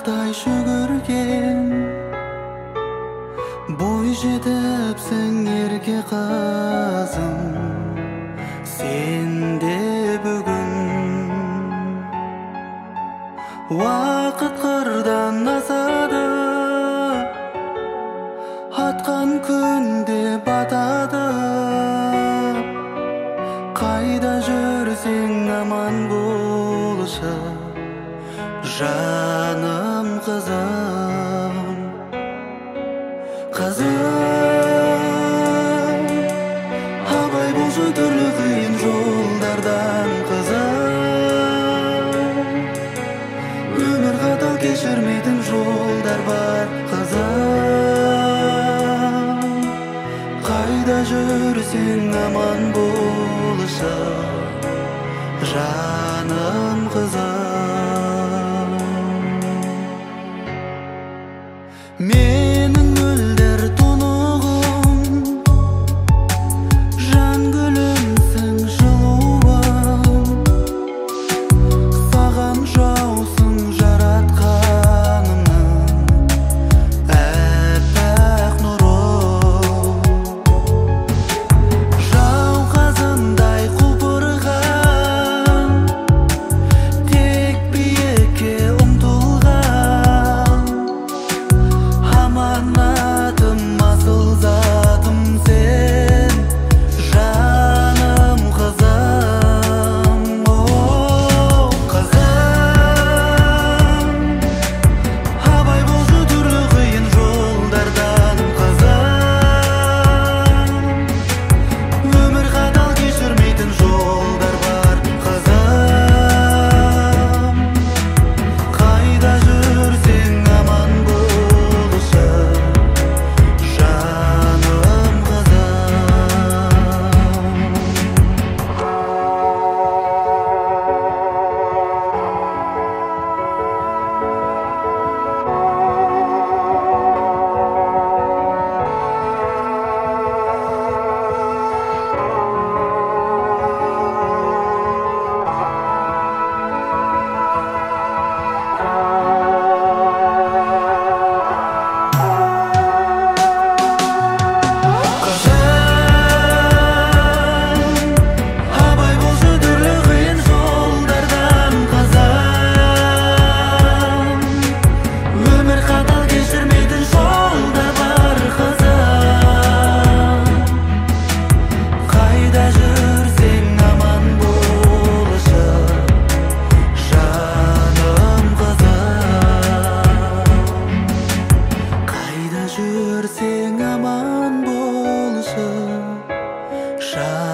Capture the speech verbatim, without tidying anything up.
Тай шүгірген бой жетіпсің ерке қызым, сен де бүгін уақыт қырдан асады, атқан күнде батады. Қайда жүрсең аман болшы жаным қызым, қызым. Абай болшы түрлі қиын жолдардан қызым, өмір қатал кешірмейтін жолдар бар қызым. Қайда жүрсең аман болшы жаным қызым. Менің мөлдір тұнығым, жан гүлімсің жылуым, саған жаусын жаратқанымның әппақ нұры. Жауқазындай құлпырған, тек биікке ұмтылған, аманатым асыл затым сен жаным қызым. О қызым, абай болшы түрлі қиын жолдардан қызым, өмір қатал кешірмейтін жолдар бар қызым. Қайда жүрсең аман болшы жаным жүрсең аман болшы жаным